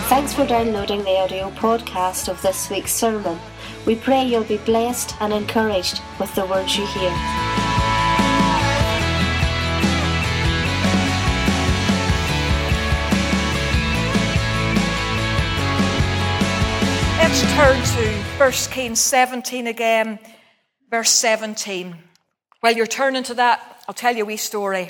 Thanks for downloading the audio podcast of this week's sermon. We pray you'll be blessed and encouraged with the words you hear. Let's turn to 1 Kings 17 again, verse 17. While you're turning to that, I'll tell you a wee story.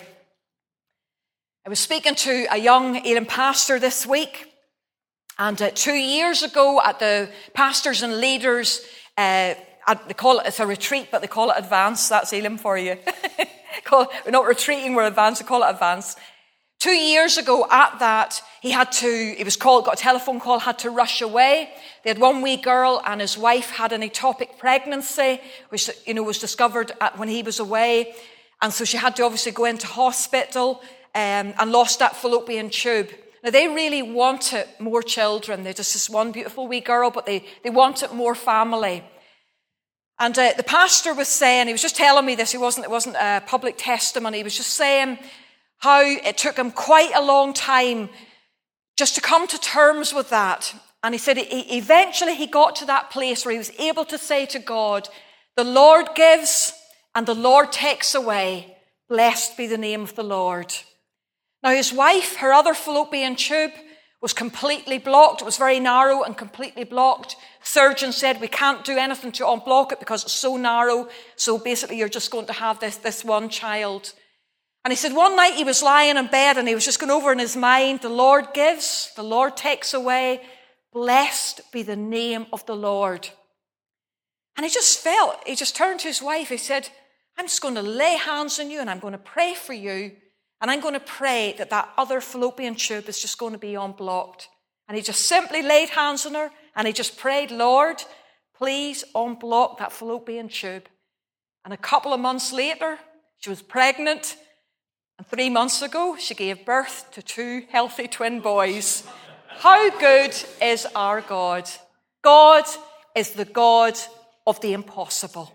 I was speaking to a young Elim pastor this week, and 2 years ago at the Pastors and Leaders, they call it's a retreat, but they call it advance. That's Elim for you. We're not retreating, we're advanced, they call it advance. 2 years ago at that, got a telephone call, had to rush away. They had one wee girl and his wife had an ectopic pregnancy, which, was discovered when he was away. And so she had to obviously go into hospital and lost that fallopian tube. Now, they really wanted more children. They're just this one beautiful wee girl, but they wanted more family. And the pastor was saying, he was just telling me this, it wasn't a public testimony, he was just saying how it took him quite a long time just to come to terms with that. And he said eventually he got to that place where he was able to say to God, the Lord gives and the Lord takes away. Blessed be the name of the Lord. Now his wife, her other fallopian tube was completely blocked. It was very narrow and completely blocked. Surgeon said we can't do anything to unblock it because it's so narrow. So basically you're just going to have this one child. And he said one night he was lying in bed and he was just going over in his mind, the Lord gives, the Lord takes away. Blessed be the name of the Lord. And he just turned to his wife. He said, I'm just going to lay hands on you and I'm going to pray for you. And I'm going to pray that other fallopian tube is just going to be unblocked. And he just simply laid hands on her and he just prayed, Lord, please unblock that fallopian tube. And a couple of months later, she was pregnant. And 3 months ago, she gave birth to 2 healthy twin boys. How good is our God? God is the God of the impossible.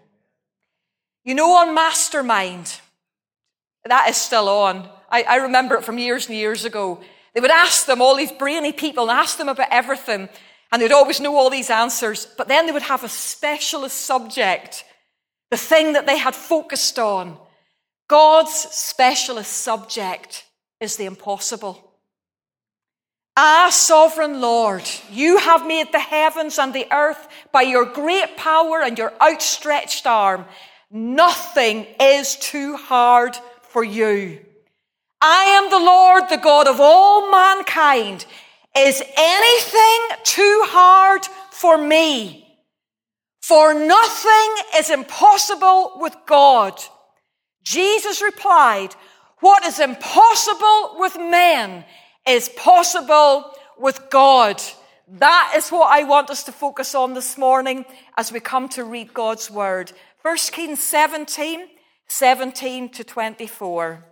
On Mastermind, that is still on. I remember it from years and years ago. They would ask them, all these brainy people, and ask them about everything. And they'd always know all these answers. But then they would have a specialist subject, the thing that they had focused on. God's specialist subject is the impossible. Ah, sovereign Lord, you have made the heavens and the earth by your great power and your outstretched arm. Nothing is too hard for you. I am the Lord, the God of all mankind. Is anything too hard for me? For nothing is impossible with God. Jesus replied, what is impossible with men is possible with God. That is what I want us to focus on this morning as we come to read God's word. 1 Kings 17 to 24.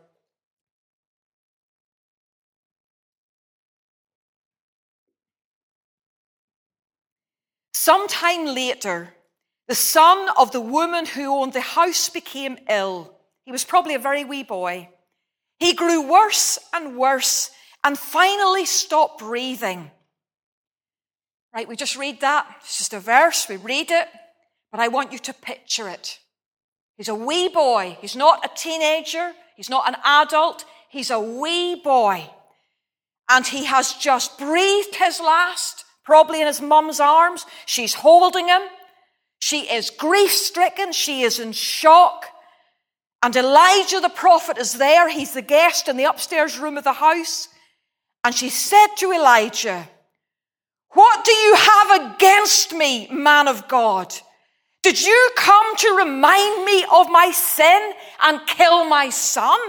Sometime later, the son of the woman who owned the house became ill. He was probably a very wee boy. He grew worse and worse and finally stopped breathing. Right, we just read that. It's just a verse. We read it. But I want you to picture it. He's a wee boy. He's not a teenager. He's not an adult. He's a wee boy. And he has just breathed his last, probably in his mum's arms. She's holding him. She is grief-stricken. She is in shock. And Elijah the prophet is there. He's the guest in the upstairs room of the house. And she said to Elijah, what do you have against me, man of God? Did you come to remind me of my sin and kill my son?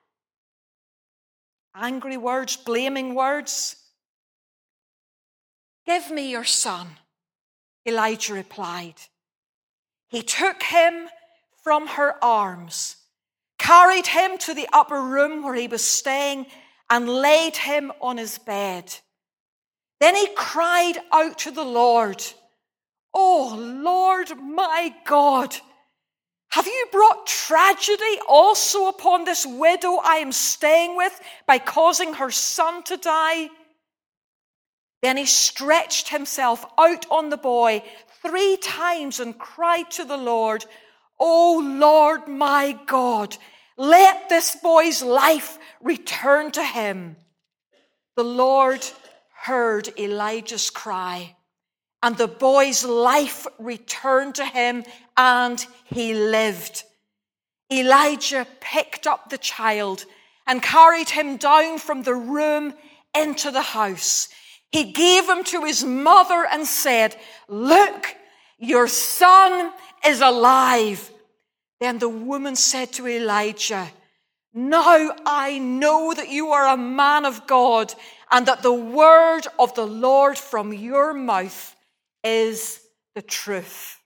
Angry words, blaming words. Give me your son, Elijah replied. He took him from her arms, carried him to the upper room where he was staying, and laid him on his bed. Then he cried out to the Lord, oh, Lord, my God, have you brought tragedy also upon this widow I am staying with by causing her son to die? Then he stretched himself out on the boy 3 times and cried to the Lord, "O Lord my God, let this boy's life return to him." The Lord heard Elijah's cry, and the boy's life returned to him, and he lived. Elijah picked up the child and carried him down from the room into the house. He gave him to his mother and said, "Look, your son is alive." Then the woman said to Elijah, "Now I know that you are a man of God, and that the word of the Lord from your mouth is the truth."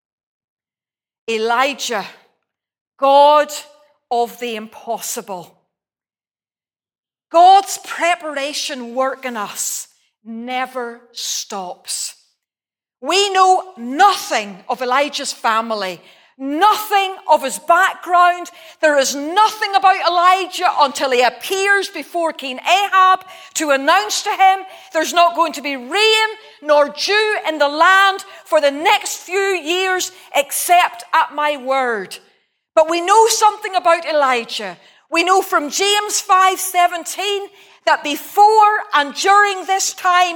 Elijah, God of the impossible. God's preparation work in us never stops. We know nothing of Elijah's family, nothing of his background. There is nothing about Elijah until he appears before King Ahab to announce to him there's not going to be rain nor dew in the land for the next few years except at my word. But we know something about Elijah. We know from James 5:17 that before and during this time,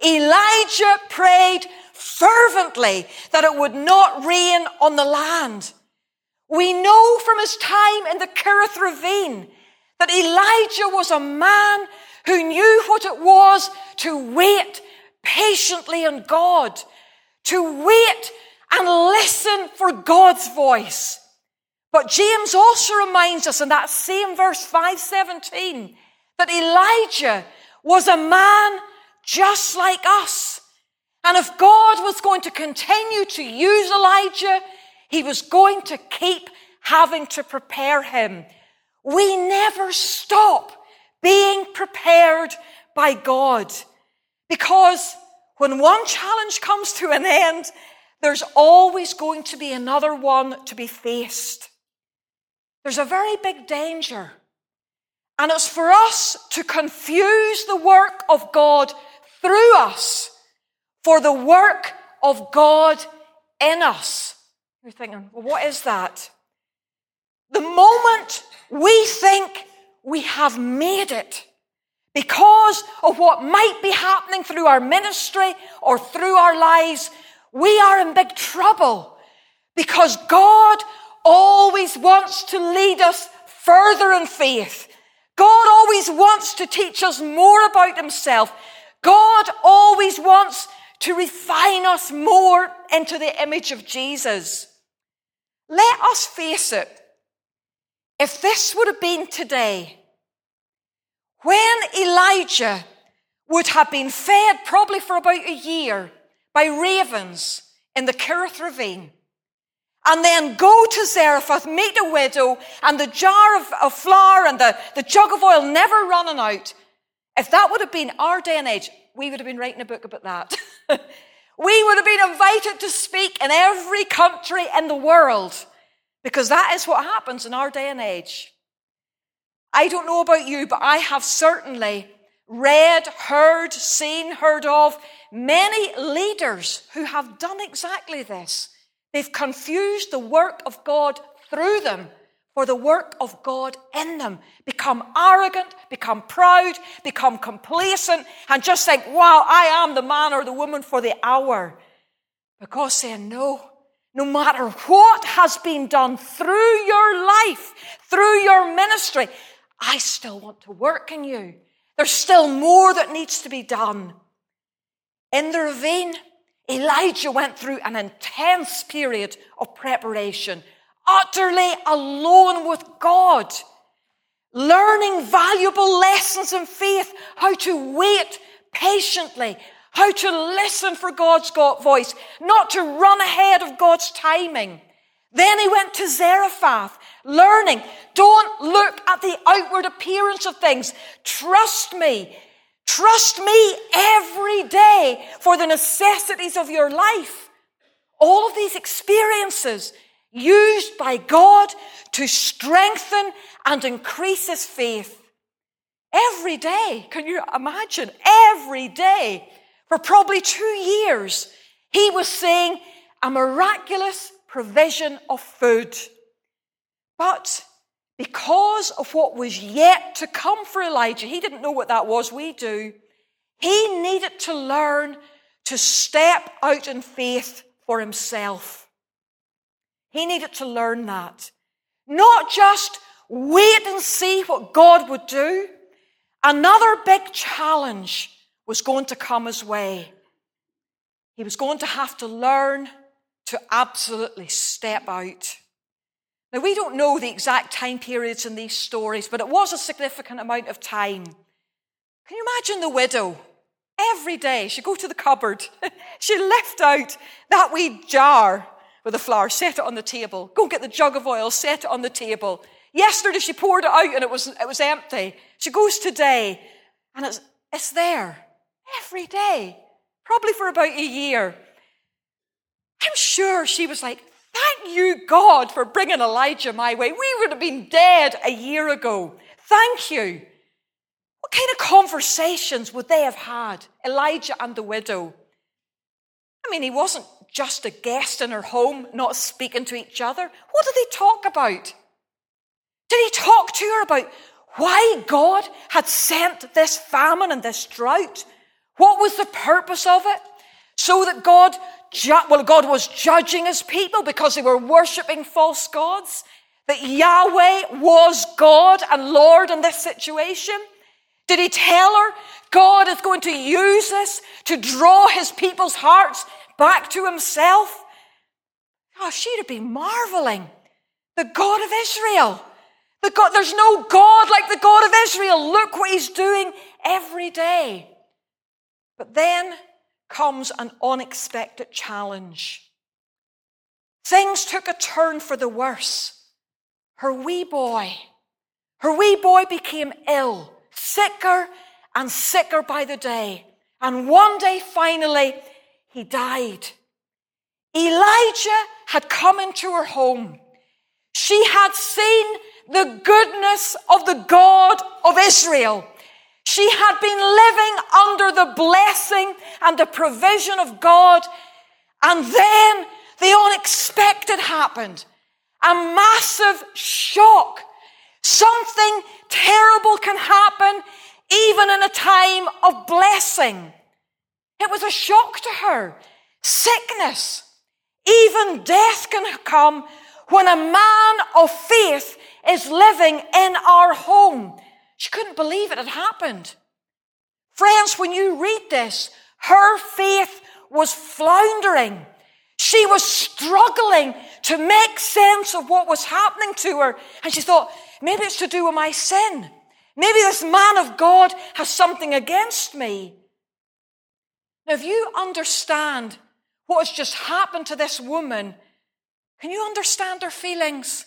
Elijah prayed fervently that it would not rain on the land. We know from his time in the Kerith ravine that Elijah was a man who knew what it was to wait patiently on God, to wait and listen for God's voice. But James also reminds us in that same verse 5:17 that Elijah was a man just like us. And if God was going to continue to use Elijah, he was going to keep having to prepare him. We never stop being prepared by God, because when one challenge comes to an end, there's always going to be another one to be faced. There's a very big danger, and it's for us to confuse the work of God through us for the work of God in us. You're thinking, well, what is that? The moment we think we have made it because of what might be happening through our ministry or through our lives, we are in big trouble, because God always wants to lead us further in faith. God always wants to teach us more about himself. God always wants to refine us more into the image of Jesus. Let us face it. If this would have been today, when Elijah would have been fed probably for about a year by ravens in the Kerith ravine, and then go to Zarephath, meet a widow, and the jar of flour and the jug of oil never running out, if that would have been our day and age, we would have been writing a book about that. We would have been invited to speak in every country in the world, because that is what happens in our day and age. I don't know about you, but I have certainly read, heard, seen, heard of many leaders who have done exactly this. They've confused the work of God through them for the work of God in them. Become arrogant, become proud, become complacent, and just think, wow, I am the man or the woman for the hour. Because saying, no matter what has been done through your life, through your ministry, I still want to work in you. There's still more that needs to be done. In the ravine, Elijah went through an intense period of preparation, utterly alone with God, learning valuable lessons in faith, how to wait patiently, how to listen for God's voice, not to run ahead of God's timing. Then he went to Zarephath, learning, don't look at the outward appearance of things. Trust me. Trust me every day for the necessities of your life. All of these experiences used by God to strengthen and increase his faith. Every day, can you imagine? Every day. For probably 2 years, he was seeing a miraculous provision of food. But because of what was yet to come for Elijah, he didn't know what that was, we do. He needed to learn to step out in faith for himself. He needed to learn that. Not just wait and see what God would do. Another big challenge was going to come his way. He was going to have to learn to absolutely step out. Now, we don't know the exact time periods in these stories, but it was a significant amount of time. Can you imagine the widow? Every day she'd go to the cupboard. She'd lift out that wee jar with the flour, set it on the table. Go get the jug of oil, set it on the table. Yesterday she poured it out and it was empty. She goes today and it's there every day, probably for about a year. I'm sure she was like, thank you, God, for bringing Elijah my way. We would have been dead a year ago. Thank you. What kind of conversations would they have had, Elijah and the widow? I mean, he wasn't just a guest in her home, not speaking to each other. What did they talk about? Did he talk to her about why God had sent this famine and this drought? What was the purpose of it? So that God was judging his people because they were worshipping false gods? That Yahweh was God and Lord in this situation? Did he tell her God is going to use this to draw his people's hearts back to himself? Oh, she'd have been marveling. The God of Israel. There's no God like the God of Israel. Look what he's doing every day. But then comes an unexpected challenge. Things took a turn for the worse. Her wee boy became ill, sicker and sicker by the day. And one day, finally, he died. Elijah had come into her home. She had seen the goodness of the God of Israel. She had been living under the blessing and the provision of God. And then the unexpected happened. A massive shock. Something terrible can happen even in a time of blessing. It was a shock to her. Sickness. Even death can come when a man of faith is living in our home. She couldn't believe it had happened. Friends, when you read this, her faith was floundering. She was struggling to make sense of what was happening to her. And she thought, maybe it's to do with my sin. Maybe this man of God has something against me. Now, if you understand what has just happened to this woman, can you understand her feelings?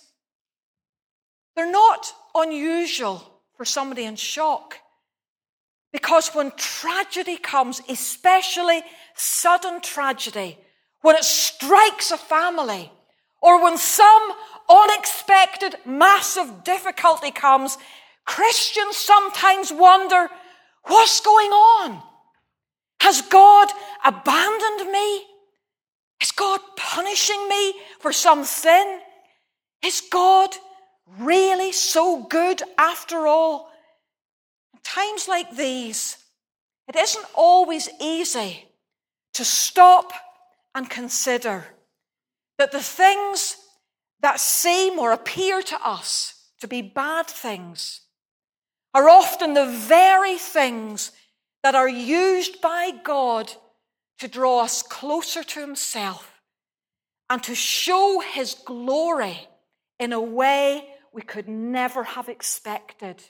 They're not unusual for somebody in shock. Because when tragedy comes, especially sudden tragedy, when it strikes a family, or when some unexpected massive difficulty comes, Christians sometimes wonder, what's going on? Has God abandoned me? Is God punishing me for some sin? Is God really so good after all? In times like these, it isn't always easy to stop and consider that the things that seem or appear to us to be bad things are often the very things that are used by God to draw us closer to himself and to show his glory in a way we could never have expected.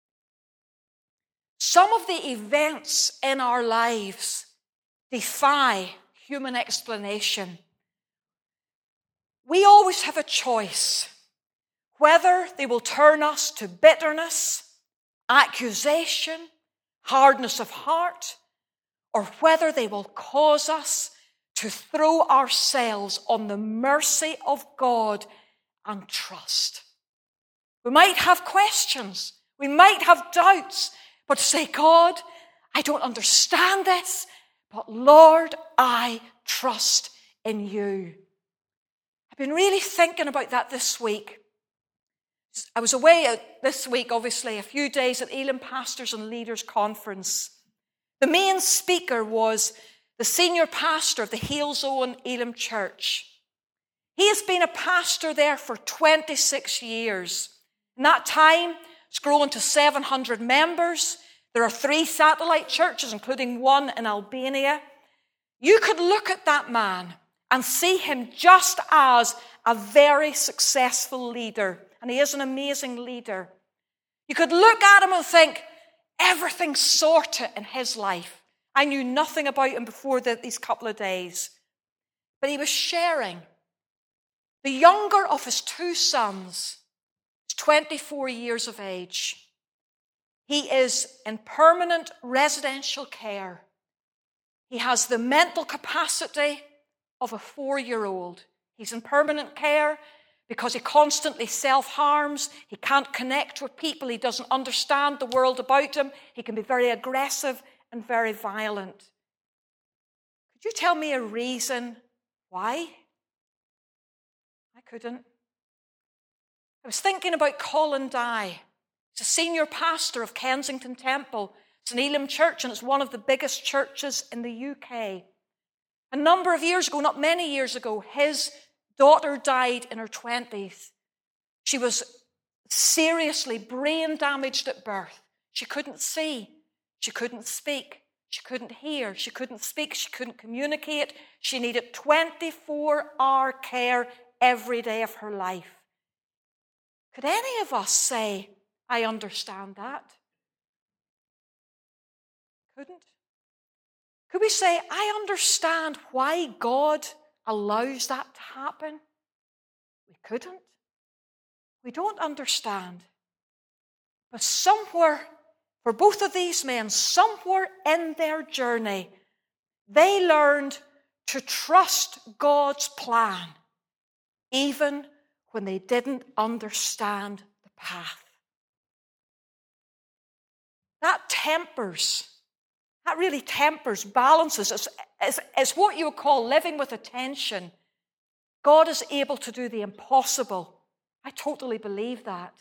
Some of the events in our lives defy human explanation. We always have a choice whether they will turn us to bitterness, accusation, hardness of heart, or whether they will cause us to throw ourselves on the mercy of God and trust. We might have questions, we might have doubts, but to say, God, I don't understand this, but Lord, I trust in you. I've been really thinking about that this week. I was away this week, obviously, a few days at Elim Pastors and Leaders Conference. The main speaker was the senior pastor of the Halesowen Elim Church. He has been a pastor there for 26 years. In that time, it's grown to 700 members. There are 3 satellite churches, including one in Albania. You could look at that man and see him just as a very successful leader. And he is an amazing leader. You could look at him and think, everything's sorted in his life. I knew nothing about him before these couple of days. But he was sharing. The younger of his 2 sons is 24 years of age. He is in permanent residential care. He has the mental capacity of a 4-year-old. He's in permanent care because he constantly self-harms. He can't connect with people. He doesn't understand the world about him. He can be very aggressive and very violent. Could you tell me a reason why? I couldn't. I was thinking about Colin Dye. He's a senior pastor of Kensington Temple. It's an Elim church, and it's one of the biggest churches in the UK. A number of years ago, not many years ago, his daughter died in her 20s. She was seriously brain damaged at birth. She couldn't see. She couldn't speak. She couldn't hear. She couldn't speak. She couldn't communicate. She needed 24-hour care every day of her life. Could any of us say, I understand that? Couldn't. Could we say, I understand why God allows that to happen? We couldn't. We don't understand. But somewhere, for both of these men, somewhere in their journey, they learned to trust God's plan, even when they didn't understand the path. That really tempers, balances. It's what you would call living with attention. God is able to do the impossible. I totally believe that.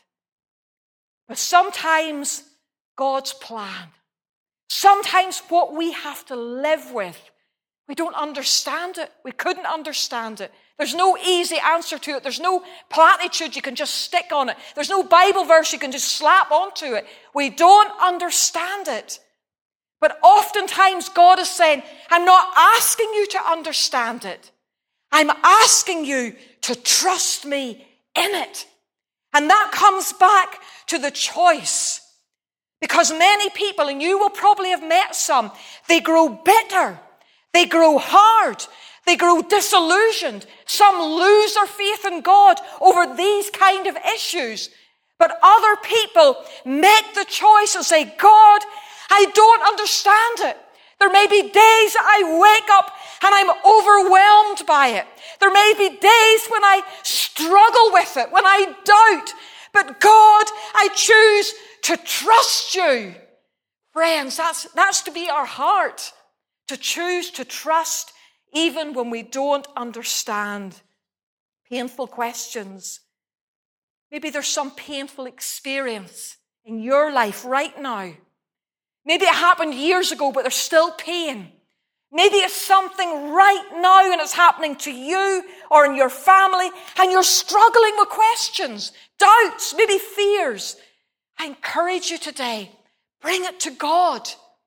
But sometimes God's plan, sometimes what we have to live with, we don't understand it. We couldn't understand it. There's no easy answer to it. There's no platitude you can just stick on it. There's no Bible verse you can just slap onto it. We don't understand it. But oftentimes God is saying, I'm not asking you to understand it. I'm asking you to trust me in it. And that comes back to the choice. Because many people, and you will probably have met some, they grow bitter. They grow hard. They grow disillusioned. Some lose their faith in God over these kind of issues. But other people make the choice and say, God, I don't understand it. There may be days I wake up and I'm overwhelmed by it. There may be days when I struggle with it, when I doubt. But God, I choose to trust you. Friends, that's to be our heart. To choose to trust even when we don't understand. Painful questions. Maybe there's some painful experience in your life right now. Maybe it happened years ago, but there's still pain. Maybe it's something right now and it's happening to you or in your family and you're struggling with questions, doubts, maybe fears. I encourage you today, bring it to God.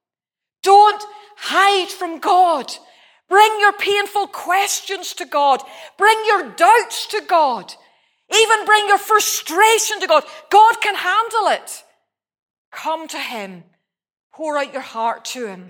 Don't hide from God. Bring your painful questions to God. Bring your doubts to God. Even bring your frustration to God. God can handle it. Come to Him. Pour out your heart to Him.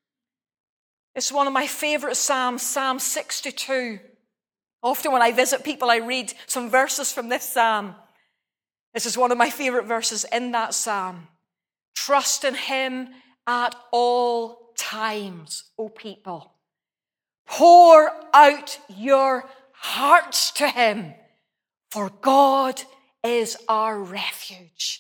It's one of my favorite Psalms, Psalm 62. Often when I visit people, I read some verses from this Psalm. This is one of my favorite verses in that Psalm. Trust in Him at all times, O people. Pour out your hearts to Him, for God is our refuge.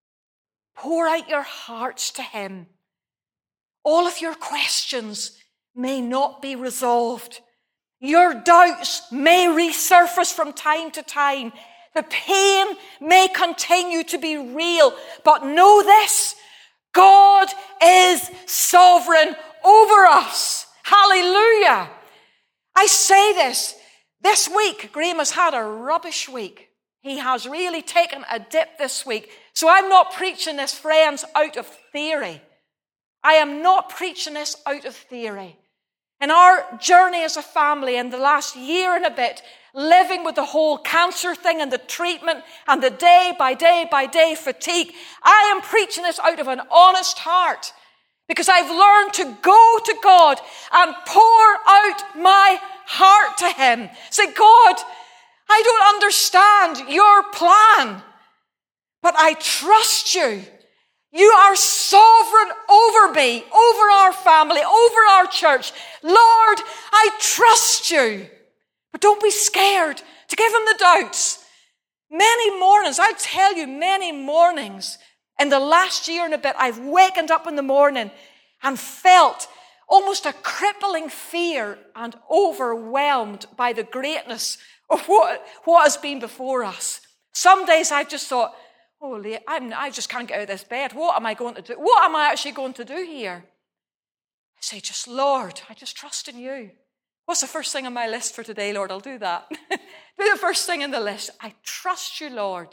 Pour out your hearts to Him. All of your questions, may not be resolved. Your doubts may resurface from time to time. The pain may continue to be real. But know this, God is sovereign over us. Hallelujah. I say this week, Graham has had a rubbish week. He has really taken a dip this week. So I'm not preaching this, friends, out of theory. I am not preaching this out of theory. In our journey as a family in the last year and a bit, living with the whole cancer thing and the treatment and the day by day fatigue, I am preaching this out of an honest heart because I've learned to go to God and pour out my heart to Him. Say, God, I don't understand your plan, but I trust you. You are sovereign over me, over our family, over our church. Lord, I trust you. But don't be scared to give Him the doubts. Many mornings, I tell you, many mornings in the last year and a bit, I've wakened up in the morning and felt almost a crippling fear and overwhelmed by the greatness of what has been before us. Some days I've just thought, holy, I just can't get out of this bed. What am I going to do? What am I actually going to do here? I say, just Lord, I just trust in you. What's the first thing on my list for today, Lord? I'll do that. Do the first thing in the list. I trust you, Lord.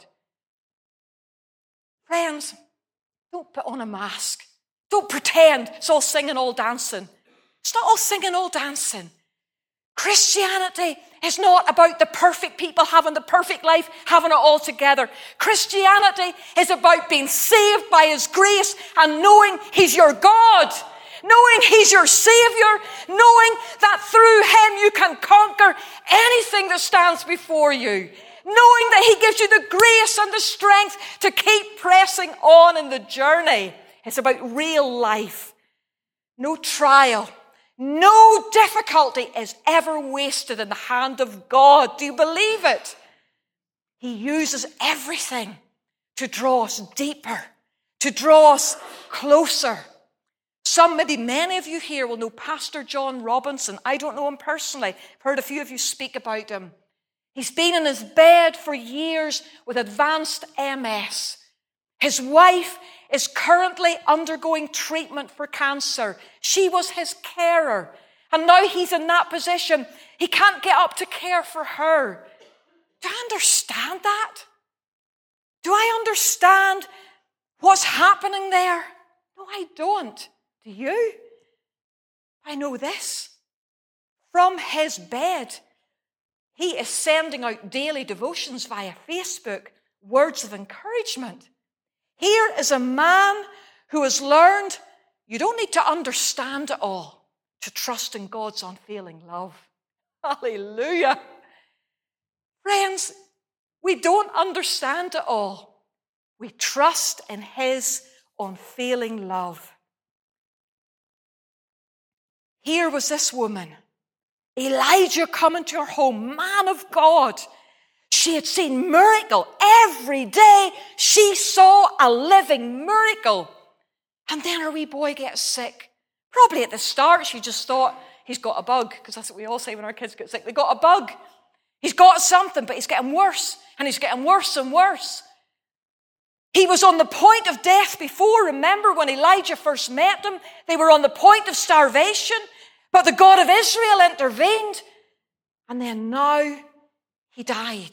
Friends, don't put on a mask. Don't pretend it's all singing, all dancing. It's not all singing, all dancing. Christianity is not about the perfect people having the perfect life, having it all together. Christianity is about being saved by His grace and knowing He's your God, knowing He's your Savior, knowing that through Him you can conquer anything that stands before you, knowing that He gives you the grace and the strength to keep pressing on in the journey. It's about real life. No trial, no difficulty is ever wasted in the hand of God. Do you believe it? He uses everything to draw us deeper, to draw us closer. Maybe many of you here will know Pastor John Robinson. I don't know him personally. I've heard a few of you speak about him. He's been in his bed for years with advanced MS. His wife is currently undergoing treatment for cancer. She was his carer. And now he's in that position. He can't get up to care for her. Do I understand that? Do I understand what's happening there? No, I don't. Do you? I know this. From his bed, he is sending out daily devotions via Facebook, words of encouragement. Here is a man who has learned you don't need to understand it all to trust in God's unfailing love. Hallelujah. Friends, we don't understand it all. We trust in His unfailing love. Here was this woman, Elijah coming to her home, man of God. She had seen miracle. Every day she saw a living miracle. And then her wee boy gets sick. Probably at the start she just thought, he's got a bug, because that's what we all say when our kids get sick. They got a bug. He's got something, but he's getting worse. And he's getting worse and worse. He was on the point of death before. Remember when Elijah first met him? They were on the point of starvation. But the God of Israel intervened. And then now he died.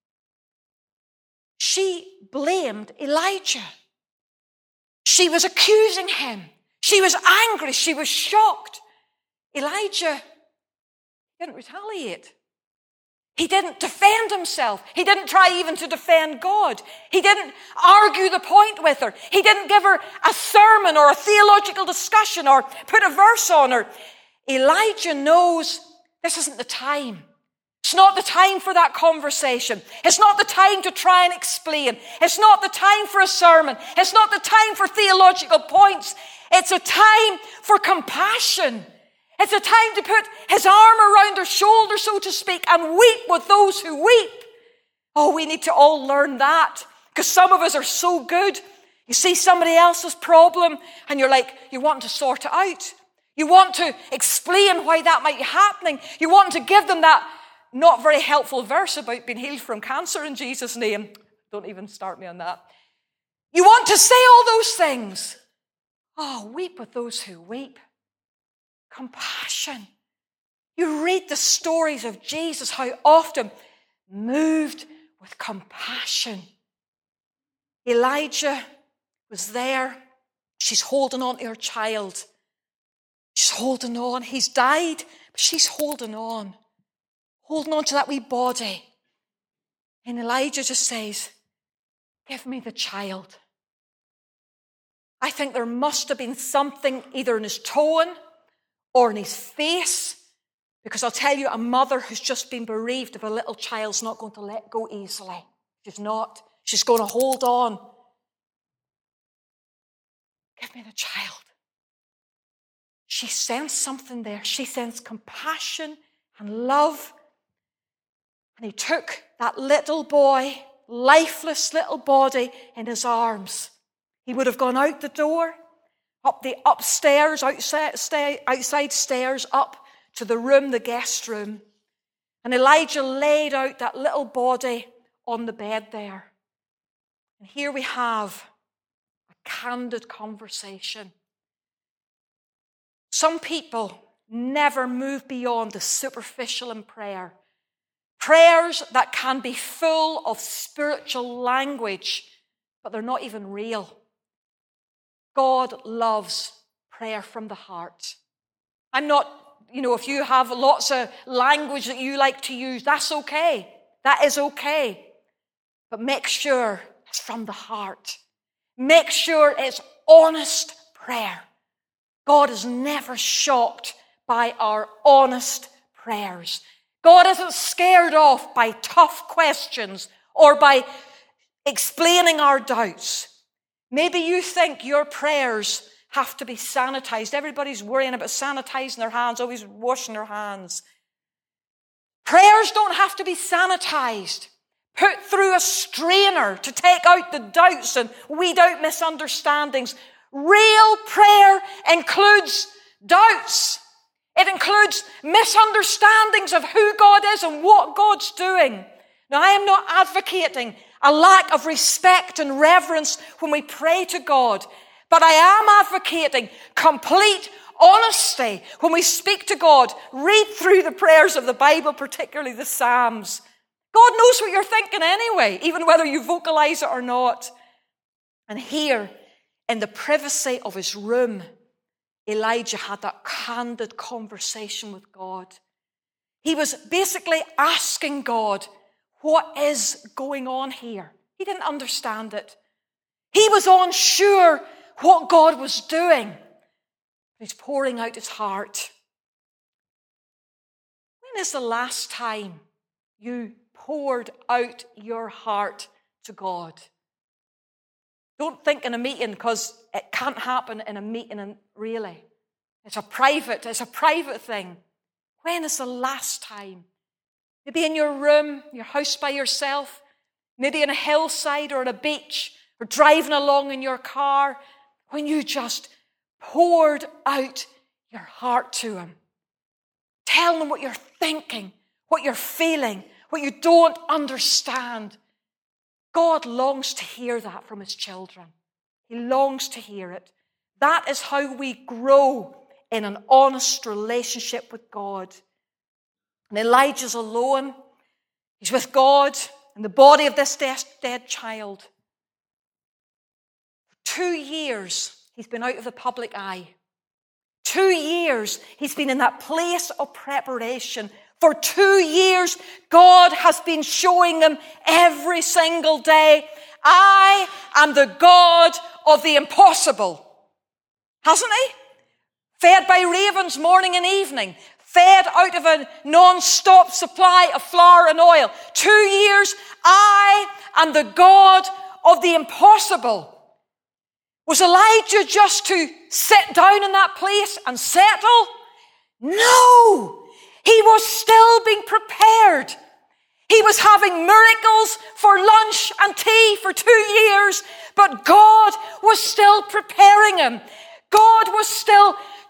She blamed Elijah. She was accusing him. She was angry. She was shocked. Elijah didn't retaliate. He didn't defend himself. He didn't try even to defend God. He didn't argue the point with her. He didn't give her a sermon or a theological discussion or put a verse on her. Elijah knows this isn't the time. It's not the time for that conversation. It's not the time to try and explain. It's not the time for a sermon. It's not the time for theological points. It's a time for compassion. It's a time to put his arm around her shoulder, so to speak, and weep with those who weep. Oh, we need to all learn that, because some of us are so good. You see somebody else's problem, and you're like, you want to sort it out. You want to explain why that might be happening. You want to give them that not very helpful verse about being healed from cancer in Jesus' name. Don't even start me on that. You want to say all those things. Oh, weep with those who weep. Compassion. You read the stories of Jesus, how often moved with compassion. Elijah was there. She's holding on to her child. She's holding on. He's died, but she's holding on. Holding on to that wee body. And Elijah just says, give me the child. I think there must have been something either in his tone or in his face, because I'll tell you, a mother who's just been bereaved of a little child's not going to let go easily. She's not. She's going to hold on. Give me the child. She sensed something there. She sensed compassion and love. And he took that little boy, lifeless little body, in his arms. He would have gone out the door, up the upstairs, outside stairs, up to the room, the guest room. And Elijah laid out that little body on the bed there. And here we have a candid conversation. Some people never move beyond the superficial in prayer. Prayers that can be full of spiritual language, but they're not even real. God loves prayer from the heart. I'm not, if you have lots of language that you like to use, that's okay. That is okay. But make sure it's from the heart. Make sure it's honest prayer. God is never shocked by our honest prayers. God isn't scared off by tough questions or by explaining our doubts. Maybe you think your prayers have to be sanitized. Everybody's worrying about sanitizing their hands, always washing their hands. Prayers don't have to be sanitized. Put through a strainer to take out the doubts and weed out misunderstandings. Real prayer includes doubts. It includes misunderstandings of who God is and what God's doing. Now, I am not advocating a lack of respect and reverence when we pray to God, but I am advocating complete honesty when we speak to God. Read through the prayers of the Bible, particularly the Psalms. God knows what you're thinking anyway, even whether you vocalize it or not. And here, in the privacy of his room, Elijah had that candid conversation with God. He was basically asking God, what is going on here? He didn't understand it. He was unsure what God was doing. He's pouring out his heart. When is the last time you poured out your heart to God? Don't think in a meeting, because it can't happen in a meeting, and really. It's a private thing. When is the last time? Maybe in your room, your house by yourself, maybe in a hillside or on a beach, or driving along in your car, when you just poured out your heart to him. Tell him what you're thinking, what you're feeling, what you don't understand. God longs to hear that from his children. He longs to hear it. That is how we grow in an honest relationship with God. And Elijah's alone. He's with God in the body of this dead child. For 2 years, he's been out of the public eye. 2 years, he's been in that place of preparation. For 2 years, God has been showing him every single day, I am the God of the impossible. Hasn't he? Fed by ravens morning and evening. Fed out of a non-stop supply of flour and oil. 2 years, I am the God of the impossible. Was Elijah just to sit down in that place and settle? No! He was still being prepared. He was having miracles for lunch and tea for 2 years, but God was still preparing him. God was still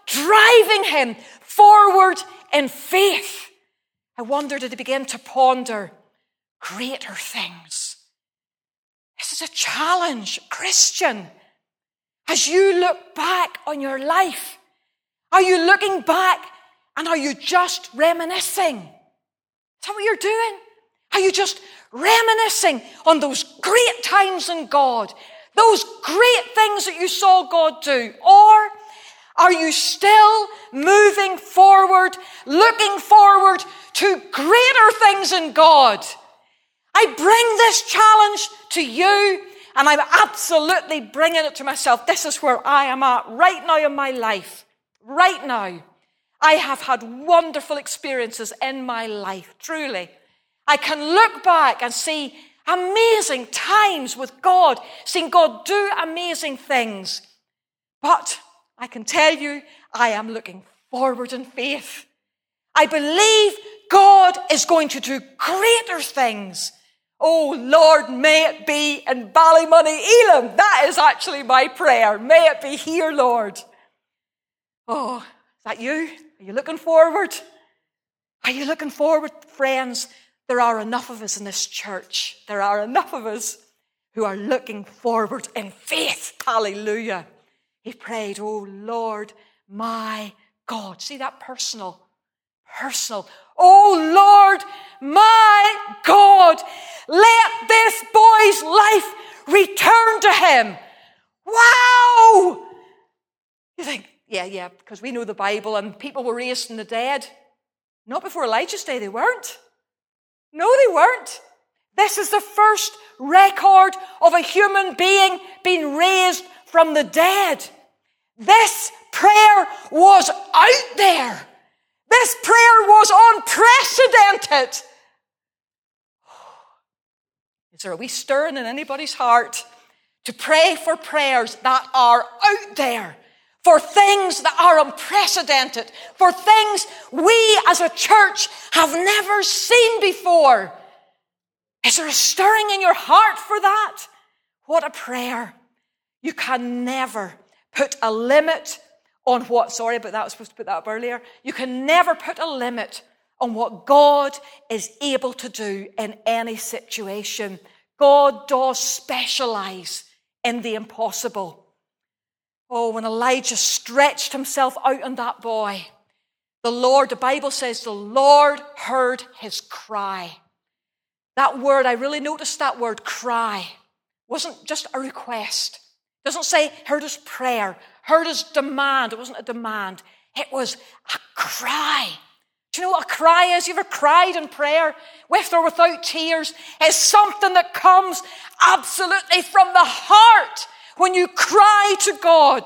driving him forward in faith. I wondered as he began to ponder greater things. This is a challenge, Christian. As you look back on your life, are you looking back and are you just reminiscing? Is that what you're doing? Are you just reminiscing on those great times in God, those great things that you saw God do? Or are you still moving forward, looking forward to greater things in God? I bring this challenge to you, and I'm absolutely bringing it to myself. This is where I am at right now in my life. Right now. I have had wonderful experiences in my life, truly. I can look back and see amazing times with God, seeing God do amazing things. But I can tell you, I am looking forward in faith. I believe God is going to do greater things. Oh, Lord, may it be in Ballymoney, Elim. That is actually my prayer. May it be here, Lord. Oh, is that you? Are you looking forward? Are you looking forward, friends? There are enough of us in this church. There are enough of us who are looking forward in faith. Hallelujah. He prayed, oh, Lord, my God. See that personal. Oh, Lord, my God, let this boy's life return to him. Wow! You think, yeah, because we know the Bible and people were raised from the dead. Not before Elijah's day, they weren't. No, they weren't. This is the first record of a human being being raised from the dead. This prayer was out there. This prayer was unprecedented. Is there a wee stirring in anybody's heart to pray for prayers that are out there, for things that are unprecedented, for things we as a church have never seen before? Is there a stirring in your heart for that? What a prayer. You can never put a limit on what, sorry about that, I was supposed to put that up earlier. You can never put a limit on what God is able to do in any situation. God does specialize in the impossible. Oh, when Elijah stretched himself out on that boy, the Bible says the Lord heard his cry. That word, I really noticed that word, cry, wasn't just a request. It doesn't say heard his prayer, heard his demand. It wasn't a demand. It was a cry. Do you know what a cry is? You ever cried in prayer, with or without tears? It's something that comes absolutely from the heart when you cry to God.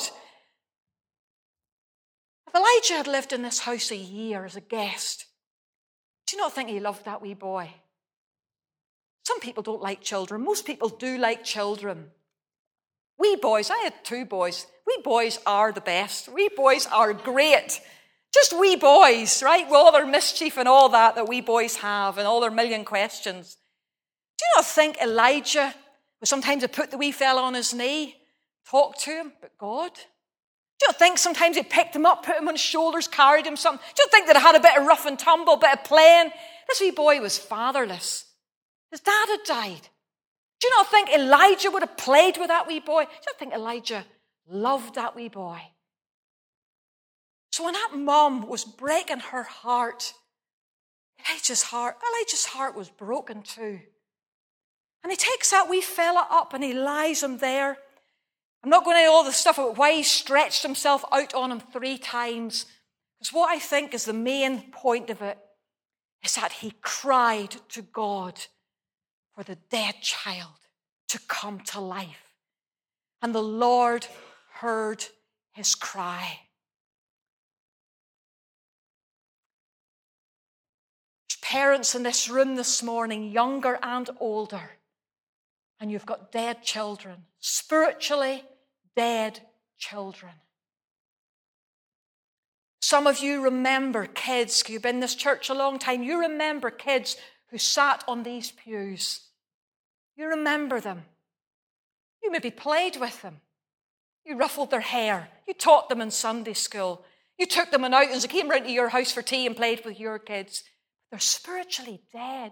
If Elijah had lived in this house a year as a guest, do you not think he loved that wee boy? Some people don't like children. Most people do like children. Wee boys, I had 2 boys. Wee boys are the best. Wee boys are great. Just wee boys, right? With all their mischief and all that wee boys have and all their million questions. Do you not think Elijah would sometimes have put the wee fella on his knee, talk to him, but God? Do you not think sometimes he picked him up, put him on his shoulders, carried him something? Do you not think that he had a bit of rough and tumble, a bit of playing? This wee boy was fatherless. His dad had died. Do you not think Elijah would have played with that wee boy? Do you not think Elijah loved that wee boy? So when that mum was breaking her heart, Elijah's heart was broken too. And he takes that wee fella up and he lies him there. I'm not going into all the stuff about why he stretched himself out on him 3 times. Because what I think is the main point of it is that he cried to God for the dead child to come to life. And the Lord heard his cry. Parents in this room this morning, younger and older, and you've got dead children, spiritually dead children. Some of you remember kids, you've been in this church a long time, you remember kids who sat on these pews. You remember them. You maybe played with them. You ruffled their hair. You taught them in Sunday school. You took them on outings, they came round to your house for tea and played with your kids. They're spiritually dead.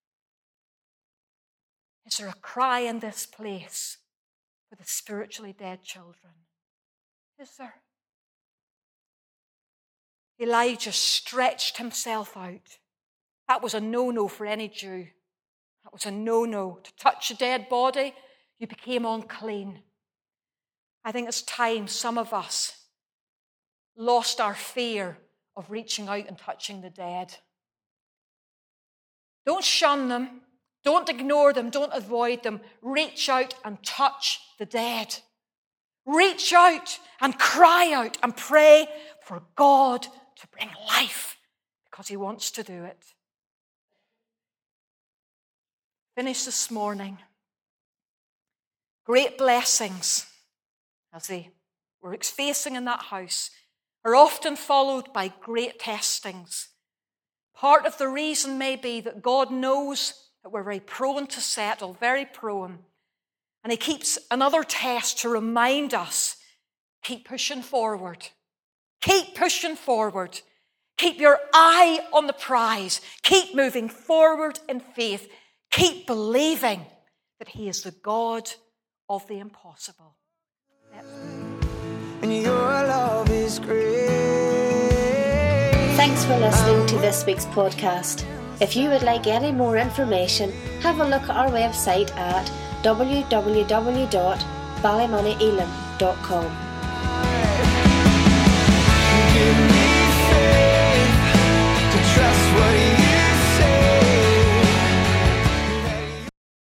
Is there a cry in this place for the spiritually dead children? Is there? Elijah stretched himself out. That was a no-no for any Jew. That was a no-no. To touch a dead body, you became unclean. I think it's time some of us lost our fear of reaching out and touching the dead. Don't shun them. Don't ignore them. Don't avoid them. Reach out and touch the dead. Reach out and cry out and pray for God to bring life because he wants to do it. Finish this morning. Great blessings, as they were facing in that house, are often followed by great testings. Part of the reason may be that God knows that we're very prone to settle, very prone. And he keeps another test to remind us, keep pushing forward. Keep pushing forward. Keep your eye on the prize. Keep moving forward in faith. Keep believing that he is the God of the impossible. And your love is great. Thanks for listening to this week's podcast. If you would like any more information, have a look at our website at www.ballymonnyelam.com.